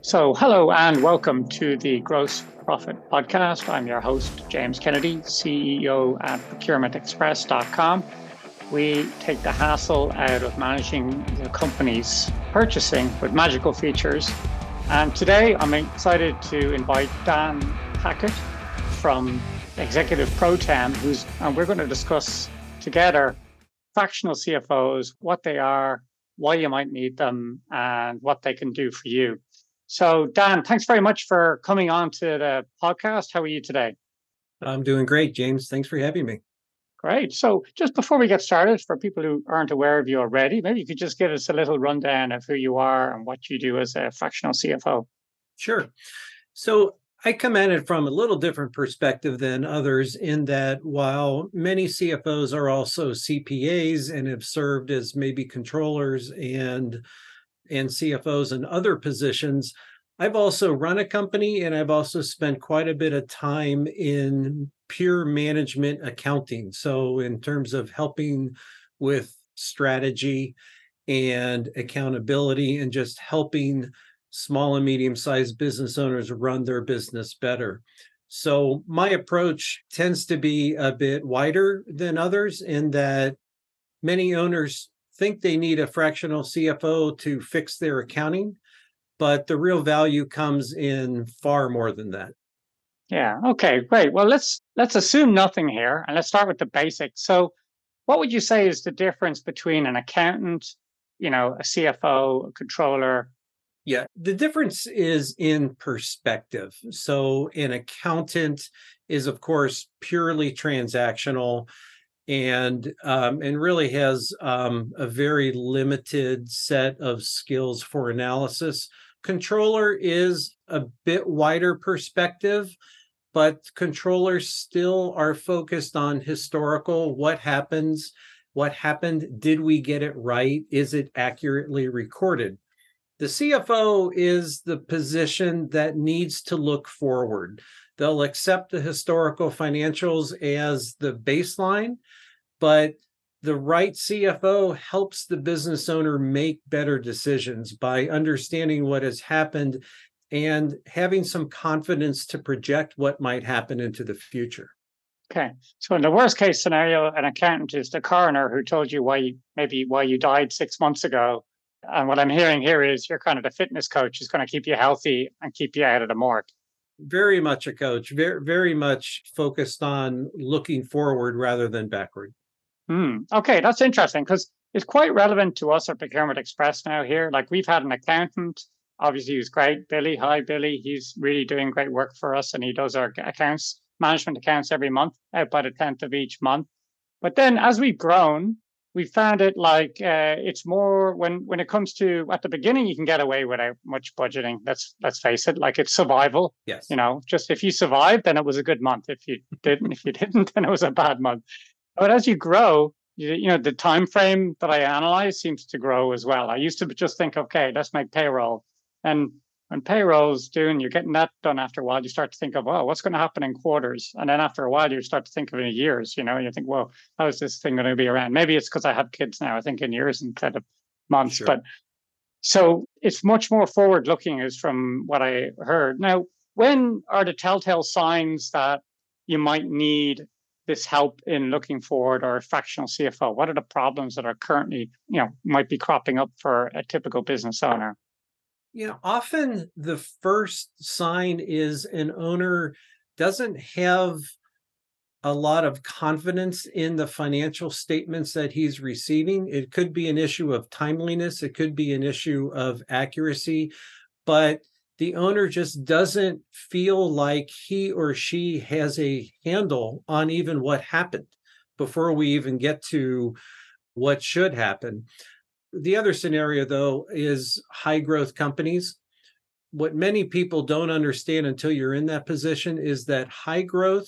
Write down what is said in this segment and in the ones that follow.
Hello and welcome to the Gross Profit Podcast. I'm your host, James Kennedy, CEO at procurementexpress.com. We take the hassle out of managing the company's purchasing with magical features. And today I'm excited to invite Dan Hackett from Executive Pro Tem, and we're going to discuss together fractional CFOs, what they are, why you might need them, and what they can do for you. So, Dan, thanks very much for coming on to the podcast. How are you today? I'm doing great, James. Thanks for having me. Great. So, just before we get started, for people who aren't aware of you already, maybe you could just give us a little rundown of who you are and what you do as a fractional CFO. Sure. So, I come at it from a little different perspective than others in that while many CFOs are also CPAs and have served as maybe controllers and CFOs in other positions, I've also run a company and I've also spent quite a bit of time in pure management accounting. So in terms of helping with strategy and accountability and just helping small and medium-sized business owners run their business better. So my approach tends to be a bit wider than others in that many owners think they need a fractional CFO to fix their accounting, but the real value comes in far more than that. Yeah. Okay, great. Well, let's assume nothing here and let's start with the basics. So what would you say is the difference between an accountant, a CFO, a controller? Yeah, the difference is in perspective. So an accountant is, of course, purely transactional and really has a very limited set of skills for analysis. Controller is a bit wider perspective, but controllers still are focused on historical, what happened, did we get it right, is it accurately recorded? The CFO is the position that needs to look forward. They'll accept the historical financials as the baseline, but the right CFO helps the business owner make better decisions by understanding what has happened and having some confidence to project what might happen into the future. Okay. So in the worst case scenario, an accountant is the coroner who told you why you died 6 months ago. And what I'm hearing here is you're kind of the fitness coach who's going to keep you healthy and keep you out of the morgue. Very much a coach, very much focused on looking forward rather than backward. Okay, that's interesting because it's quite relevant to us at Procurement Express now here. Like we've had an accountant, obviously he's great, Billy. Hi, Billy. He's really doing great work for us and he does our management accounts every month, out by the 10th of each month. But then as we've grown, we found it like it's more when it comes to at the beginning you can get away without much budgeting. Let's face it, like it's survival. Yes. Just if you survived, then it was a good month. If you didn't, then it was a bad month. But as you grow, the time frame that I analyze seems to grow as well. I used to just think, okay, let's make payroll, and when payroll's doing, you're getting that done after a while, you start to think of, oh, what's going to happen in quarters? And then after a while, you start to think of it in years, you think, well, how is this thing going to be around? Maybe it's because I have kids now, I think in years instead of months. Sure. But so it's much more forward looking is from what I heard. Now, when are the telltale signs that you might need this help in looking forward or a fractional CFO? What are the problems that are currently, might be cropping up for a typical business owner? Often the first sign is an owner doesn't have a lot of confidence in the financial statements that he's receiving. It could be an issue of timeliness. It could be an issue of accuracy, but the owner just doesn't feel like he or she has a handle on even what happened before we even get to what should happen. The other scenario, though, is high growth companies. What many people don't understand until you're in that position is that high growth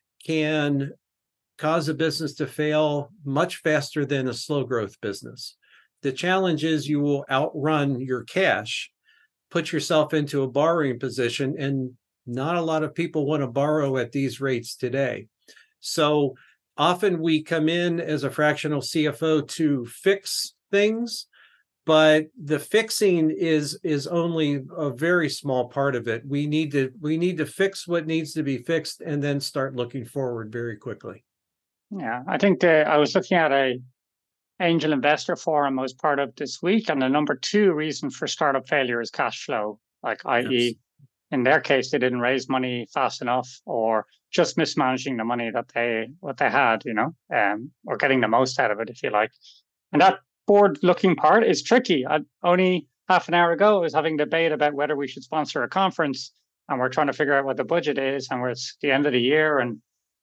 can cause a business to fail much faster than a slow growth business. The challenge is you will outrun your cash, put yourself into a borrowing position, and not a lot of people want to borrow at these rates today. So often we come in as a fractional CFO to fix things, but the fixing is only a very small part of it. We need to fix what needs to be fixed and then start looking forward very quickly. Yeah, I think I was looking at a angel investor forum I was part of this week, and the number two reason for startup failure is cash flow, like i.e., in their case, they didn't raise money fast enough, or just mismanaging the money that they had, or getting the most out of it, if you like. And that forward-looking part is tricky. Only half an hour ago, I was having a debate about whether we should sponsor a conference, and we're trying to figure out what the budget is, and it's the end of the year, and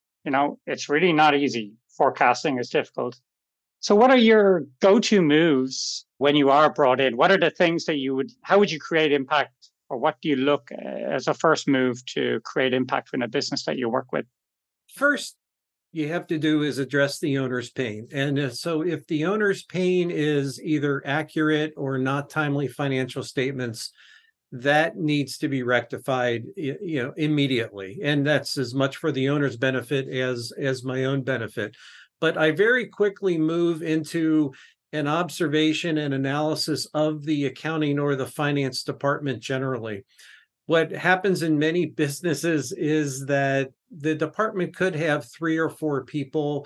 it's really not easy. Forecasting is difficult. So what are your go-to moves when you are brought in? What are the things that how would you create impact, or what do you look as a first move to create impact in a business that you work with? First, you have to do is address the owner's pain. And so if the owner's pain is either accurate or not timely financial statements, that needs to be rectified, immediately. And that's as much for the owner's benefit as my own benefit. But I very quickly move into an observation and analysis of the accounting or the finance department generally. What happens in many businesses is that the department could have 3 or 4 people,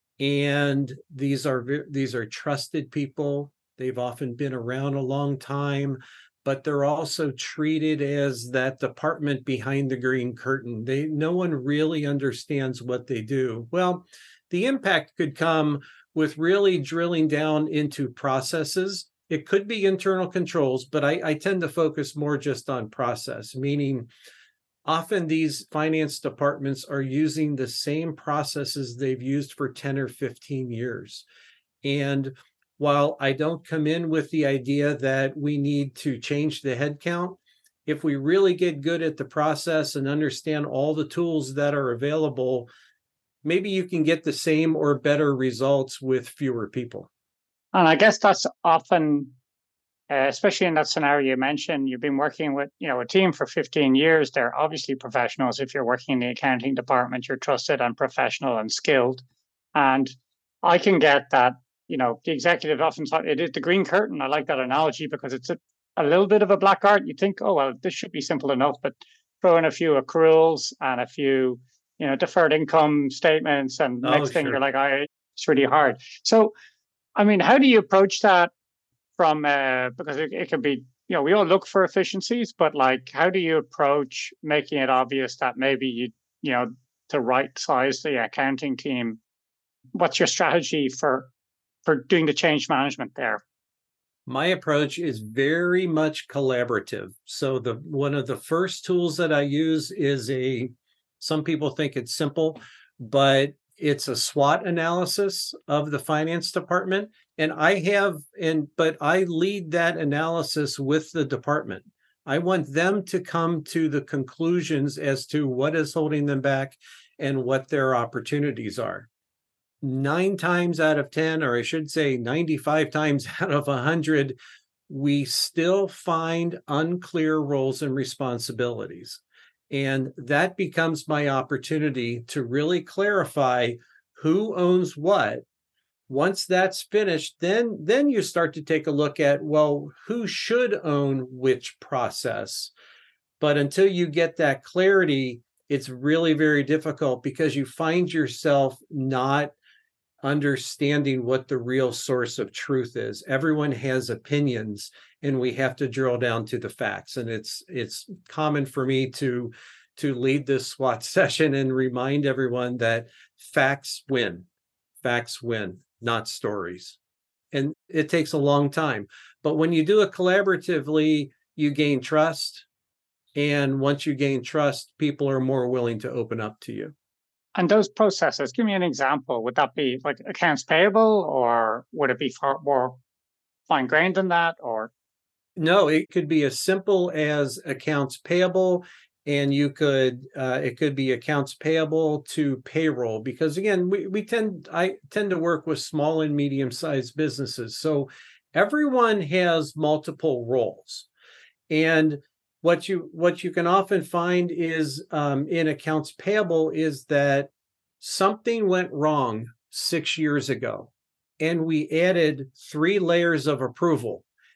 and these are trusted people. They've often been around a long time, but they're also treated as that department behind the green curtain. No one really understands what they do. Well, the impact could come with really drilling down into processes. It could be internal controls, but I tend to focus more just on process, meaning often these finance departments are using the same processes they've used for 10 or 15 years. And while I don't come in with the idea that we need to change the headcount, if we really get good at the process and understand all the tools that are available, maybe you can get the same or better results with fewer people. And I guess that's often, especially in that scenario you mentioned, you've been working with a team for 15 years. They're obviously professionals. If you're working in the accounting department, you're trusted and professional and skilled. And I can get that. The executive often thought it is the green curtain. I like that analogy because it's a little bit of a black art. You think, oh, well, this should be simple enough, but throw in a few accruals and a few, deferred income statements, and next thing you're like, it's really hard. So, I mean, how do you approach that from, because it could be, we all look for efficiencies, but like, how do you approach making it obvious that maybe to right size the accounting team? What's your strategy for doing the change management there? My approach is very much collaborative. So one of the first tools that I use is some people think it's simple, but it's a SWOT analysis of the finance department. And but I lead that analysis with the department. I want them to come to the conclusions as to what is holding them back and what their opportunities are. 9 times out of 10, or I should say 95 times out of 100, we still find unclear roles and responsibilities. And that becomes my opportunity to really clarify who owns what. Once that's finished, then you start to take a look at, well, who should own which process? But until you get that clarity, it's really very difficult because you find yourself not understanding what the real source of truth is. Everyone has opinions, and we have to drill down to the facts. And it's common for me to lead this SWOT session and remind everyone that facts win, not stories. And it takes a long time. But when you do it collaboratively, you gain trust. And once you gain trust, people are more willing to open up to you. And those processes, give me an example. Would that be like accounts payable, or would it be far more fine-grained than that? Or no, it could be as simple as accounts payable, and it could be accounts payable to payroll. Because again, I tend to work with small and medium-sized businesses, so everyone has multiple roles, and what you can often find is in accounts payable is that something went wrong 6 years ago, and we added 3 layers of approval.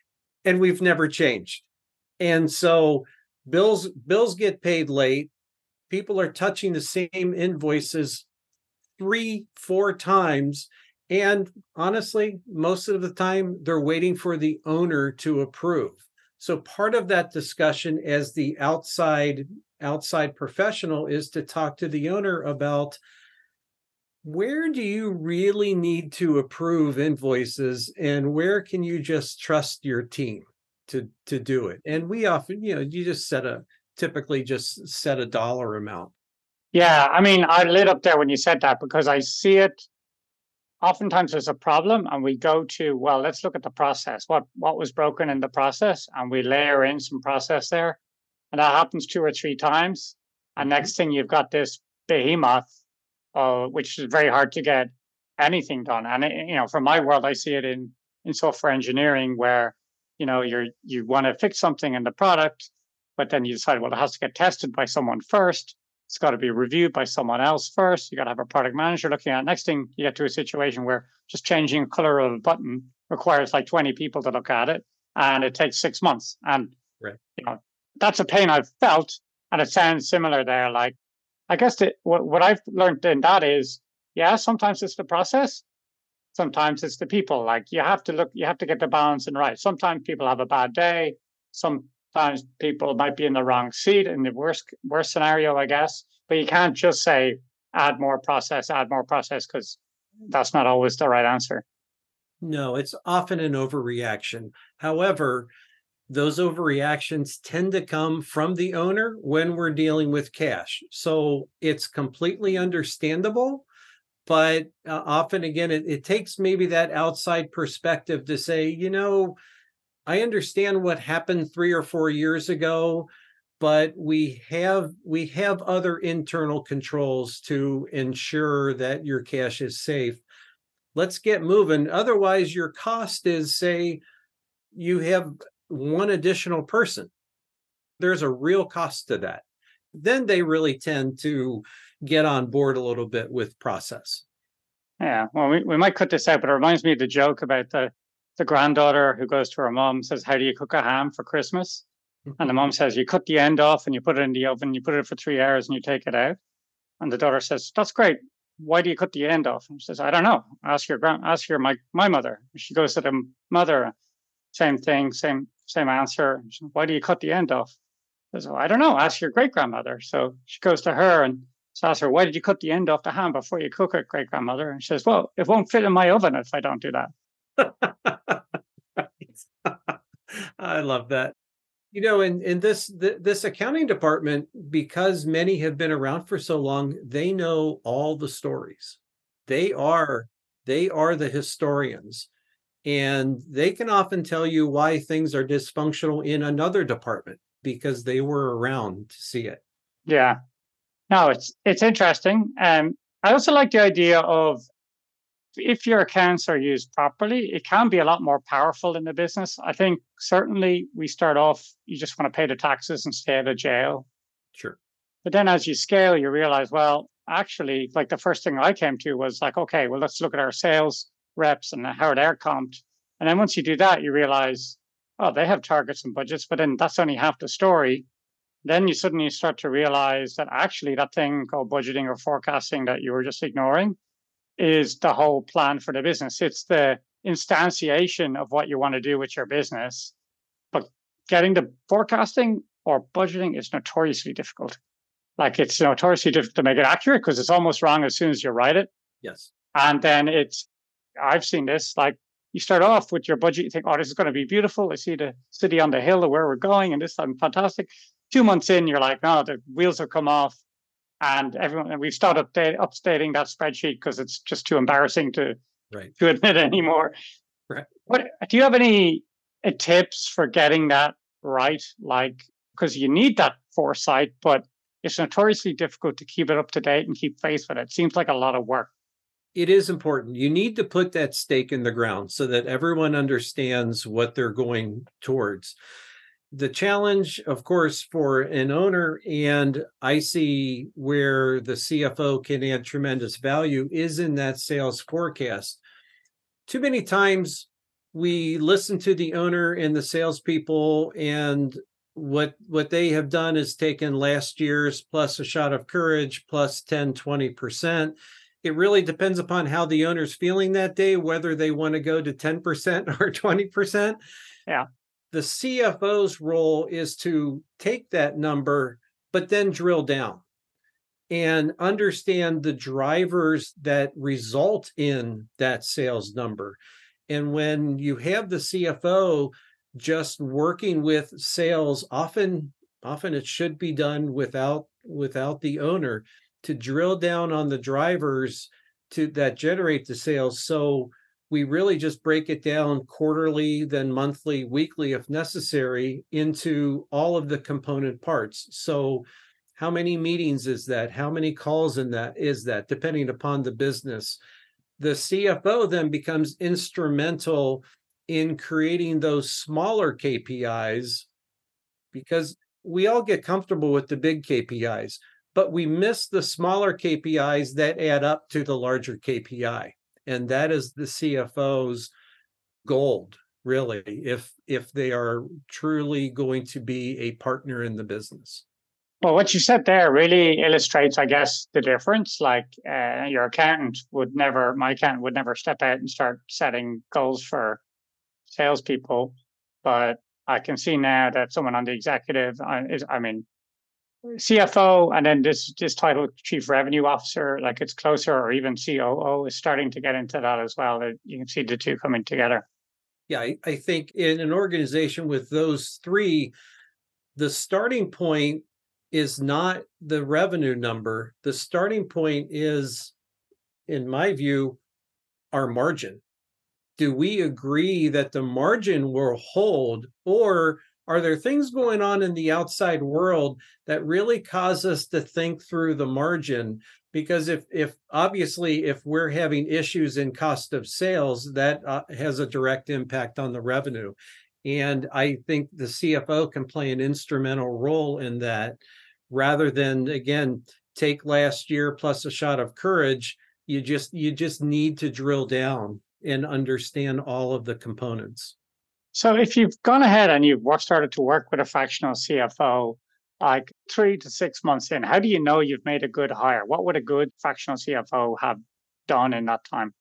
and we've never changed. And so bills get paid late. People are touching the same invoices 3-4 times. And honestly, most of the time, they're waiting for the owner to approve. So part of that discussion as the outside professional is to talk to the owner about, where do you really need to approve invoices and where can you just trust your team to do it? And we often, you just typically just set a dollar amount. Yeah, I mean, I lit up there when you said that because I see it. Oftentimes there's a problem and we go to, well, let's look at the process. What was broken in the process? And we layer in some process there. And that happens 2 or 3 times. And next thing you've got this behemoth, which is very hard to get anything done. And from my world, I see it in software engineering where, you want to fix something in the product, but then you decide, well, it has to get tested by someone first. It's got to be reviewed by someone else first. You got to have a product manager looking at it. Next thing, you get to a situation where just changing the color of a button requires like 20 people to look at it, and it takes 6 months. And right. That's a pain I've felt, and it sounds similar there. Like, I guess what I've learned in that is, yeah, sometimes it's the process, sometimes it's the people. Like you have to get the balance in right. Sometimes people have a bad day. Sometimes people might be in the wrong seat in the worst scenario, I guess. But you can't just say add more process, because that's not always the right answer. No, it's often an overreaction. However, those overreactions tend to come from the owner when we're dealing with cash. So it's completely understandable. But often, again, it takes maybe that outside perspective to say, I understand what happened 3 or 4 years ago, but we have other internal controls to ensure that your cash is safe. Let's get moving. Otherwise, your cost is, say, you have one additional person. There's a real cost to that. Then they really tend to get on board a little bit with process. Yeah, well, we might cut this out, but it reminds me of the joke about the granddaughter who goes to her mom, says, how do you cook a ham for Christmas? And the mom says, you cut the end off and you put it in the oven, you put it for 3 hours and you take it out. And the daughter says, that's great. Why do you cut the end off? And she says, I don't know. Ask my mother. She goes to the mother, same thing, same answer. Says, why do you cut the end off? She says, well, I don't know. Ask your great grandmother. So she goes to her and asks her, why did you cut the end off the ham before you cook it, great grandmother? And she says, well, it won't fit in my oven if I don't do that. I love that. In this accounting department, because many have been around for so long, they know all the stories. They are the historians, and they can often tell you why things are dysfunctional in another department because they were around to see it. Yeah, no, it's interesting. I also like the idea of, if your accounts are used properly, it can be a lot more powerful in the business. I think certainly we start off, you just want to pay the taxes and stay out of jail. Sure. But then as you scale, you realize, well, actually, like the first thing I came to was like, okay, well, let's look at our sales reps and how they're comped. And then once you do that, you realize, oh, they have targets and budgets, but then that's only half the story. Then you suddenly start to realize that actually that thing called budgeting or forecasting that you were just ignoring is the whole plan for the business. It's the instantiation of what you want to do with your business. But getting the forecasting or budgeting is notoriously difficult. Like, it's notoriously difficult to make it accurate because it's almost wrong as soon as you write it. Yes. And then I've seen this, like, you start off with your budget, you think, oh, this is going to be beautiful. I see the city on the hill of where we're going, and this is fantastic. 2 months in, you're like, no, the wheels have come off. And we've started updating that spreadsheet because it's just too embarrassing to admit anymore. Right. What do you have any tips for getting that right? Like, because you need that foresight, but it's notoriously difficult to keep it up to date and keep pace with it. It seems like a lot of work. It is important. You need to put that stake in the ground so that everyone understands what they're going towards. The challenge, of course, for an owner, and I see where the CFO can add tremendous value, is in that sales forecast. Too many times we listen to the owner and the salespeople, and what they have done is taken last year's plus a shot of courage plus 10-20%. It really depends upon how the owner's feeling that day, whether they want to go to 10% or 20%. Yeah. The CFO's role is to take that number, but then drill down and understand the drivers that result in that sales number. And when you have the CFO just working with sales, often it should be done without the owner, to drill down on the drivers that generate the sales. So we really just break it down quarterly, then monthly, weekly, if necessary, into all of the component parts. So how many meetings is that? How many calls is that, depending upon the business? The CFO then becomes instrumental in creating those smaller KPIs, because we all get comfortable with the big KPIs, but we miss the smaller KPIs that add up to the larger KPI. And that is the CFO's gold, really, if they are truly going to be a partner in the business. Well, what you said there really illustrates, I guess, the difference. Like my accountant would never step out and start setting goals for salespeople. But I can see now that someone on the executive CFO, and then this title, Chief Revenue Officer, like it's closer, or even COO is starting to get into that as well. That you can see the two coming together. Yeah, I think in an organization with those three, the starting point is not the revenue number. The starting point is, in my view, our margin. Do we agree that the margin will hold, or are there things going on in the outside world that really cause us to think through the margin? Because if obviously, if we're having issues in cost of sales, that has a direct impact on the revenue. And I think the CFO can play an instrumental role in that, rather than, again, take last year plus a shot of courage. You just need to drill down and understand all of the components. So if you've gone ahead and you've started to work with a fractional CFO, like 3 to 6 months in, how do you know you've made a good hire? What would a good fractional CFO have done in that time?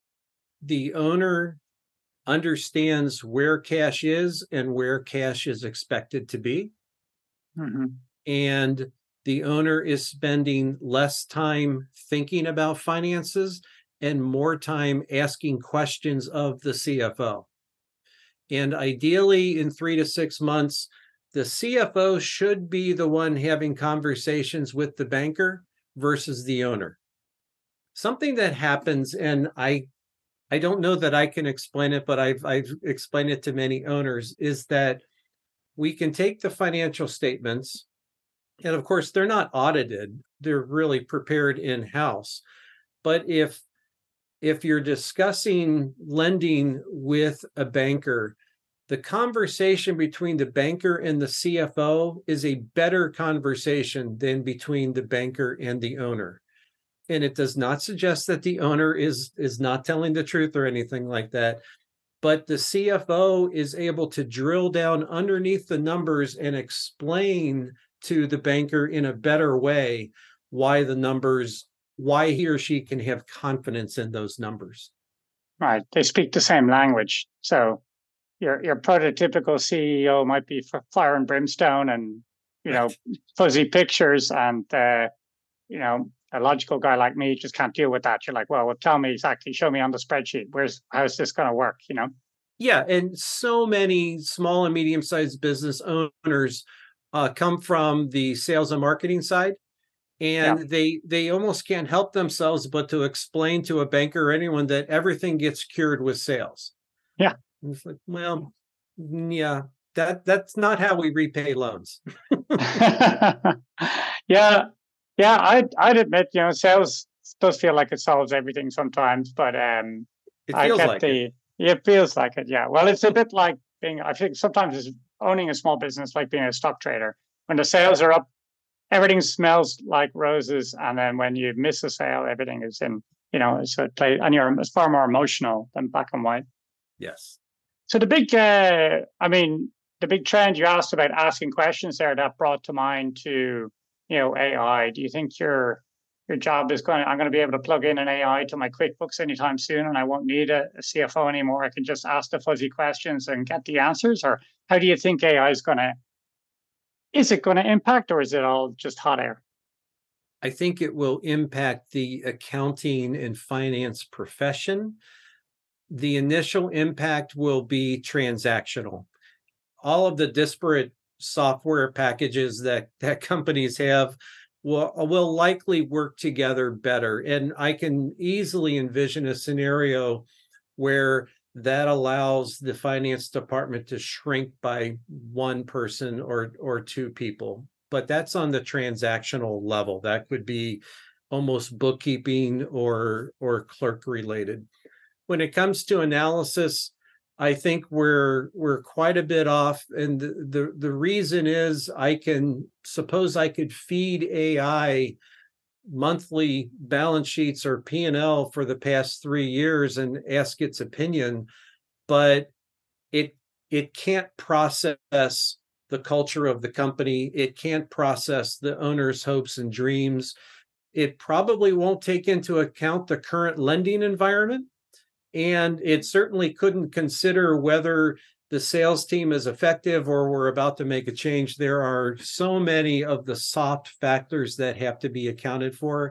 The owner understands where cash is and where cash is expected to be. Mm-hmm. And the owner is spending less time thinking about finances and more time asking questions of the CFO. And ideally, in 3 to 6 months, the CFO should be the one having conversations with the banker versus the owner. Something that happens, and I don't know that I can explain it, but I've explained it to many owners, is that we can take the financial statements, and of course, they're not audited. They're really prepared in-house. But if you're discussing lending with a banker, the conversation between the banker and the CFO is a better conversation than between the banker and the owner. And it does not suggest that the owner is not telling the truth or anything like that. But the CFO is able to drill down underneath the numbers and explain to the banker in a better way why he or she can have confidence in those numbers. Right. They speak the same language. So your prototypical CEO might be for fire and brimstone and, Right. fuzzy pictures, and, a logical guy like me just can't deal with that. You're like, well, tell me exactly, show me on the spreadsheet. How's this going to work? Yeah. And so many small and medium-sized business owners come from the sales and marketing side. And they almost can't help themselves but to explain to a banker or anyone that everything gets cured with sales. Yeah. And it's like, well, yeah, that's not how we repay loans. Yeah. I'd admit, sales does feel like it solves everything sometimes, but It feels like it. It feels like it. Yeah. Well, it's a bit like I think sometimes it's owning a small business, like being a stock trader. When the sales are up, everything smells like roses, and then when you miss a sale, everything is in, it's a play, and it's far more emotional than black and white. Yes. So the big, the big trend you asked about asking questions there, that brought to mind to, AI. Do you think your job is I'm going to be able to plug in an AI to my QuickBooks anytime soon, and I won't need a CFO anymore? I can just ask the fuzzy questions and get the answers? Or how do you think AI is it going to impact, or is it all just hot air? I think it will impact the accounting and finance profession. The initial impact will be transactional. All of the disparate software packages that companies have will likely work together better. And I can easily envision a scenario where that allows the finance department to shrink by one person or two people. But that's on the transactional level. That could be almost bookkeeping or clerk related. When it comes to analysis, I think we're quite a bit off. And the reason is I could feed AI monthly balance sheets or P&L for the past 3 years and ask its opinion, but it can't process the culture of the company. It can't process the owner's hopes and dreams. It probably won't take into account the current lending environment. And it certainly couldn't consider whether the sales team is effective or we're about to make a change. There are so many of the soft factors that have to be accounted for.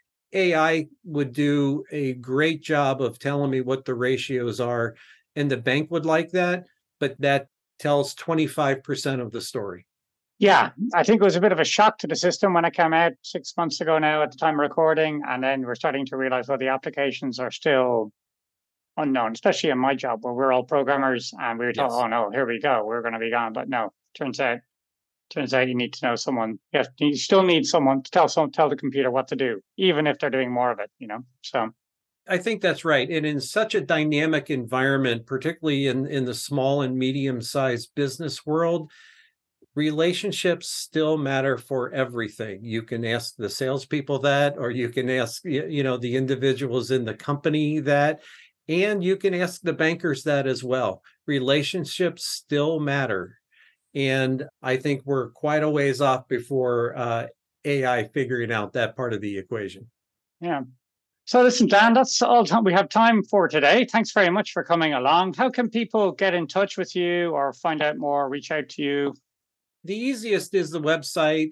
AI would do a great job of telling me what the ratios are, and the bank would like that, but that tells 25% of the story. Yeah, I think it was a bit of a shock to the system when it came out 6 months ago now at the time of recording. And then we're starting to realize, well, the applications are still unknown, especially in my job where we're all programmers, and we were told, yes, oh no, here we go, we're going to be gone. But no, turns out you need to know someone. Yes, you still need someone to tell the computer what to do, even if they're doing more of it, So I think that's right. And in such a dynamic environment, particularly in the small and medium-sized business world, relationships still matter for everything. You can ask the salespeople that, or you can ask, the individuals in the company that, and you can ask the bankers that as well. Relationships still matter. And I think we're quite a ways off before AI figuring out that part of the equation. Yeah. So listen, Dan, that's all we have time for today. Thanks very much for coming along. How can people get in touch with you or find out more, reach out to you? The easiest is the website,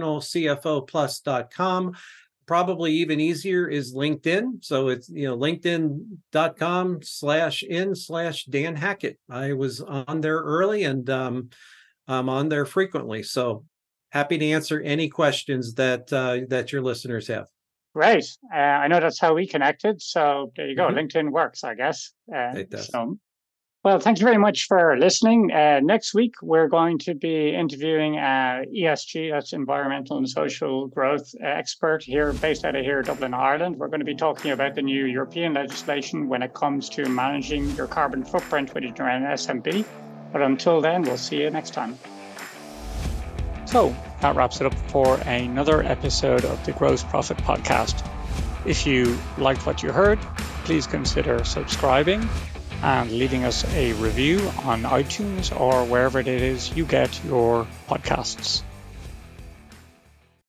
fractionalcfoplus.com. Probably even easier is LinkedIn. So it's, linkedin.com/in/Dan Hackett. I was on there early, and I'm on there frequently. So happy to answer any questions that your listeners have. Great. I know that's how we connected. So there you go. Mm-hmm. LinkedIn works, I guess. It does. Well, thank you very much for listening. Next week, we're going to be interviewing ESG, that's Environmental and Social Growth expert here, based out of here, Dublin, Ireland. We're going to be talking about the new European legislation when it comes to managing your carbon footprint within your SMB. But until then, we'll see you next time. So that wraps it up for another episode of the Gross Profit Podcast. If you liked what you heard, please consider subscribing and leaving us a review on iTunes or wherever it is you get your podcasts.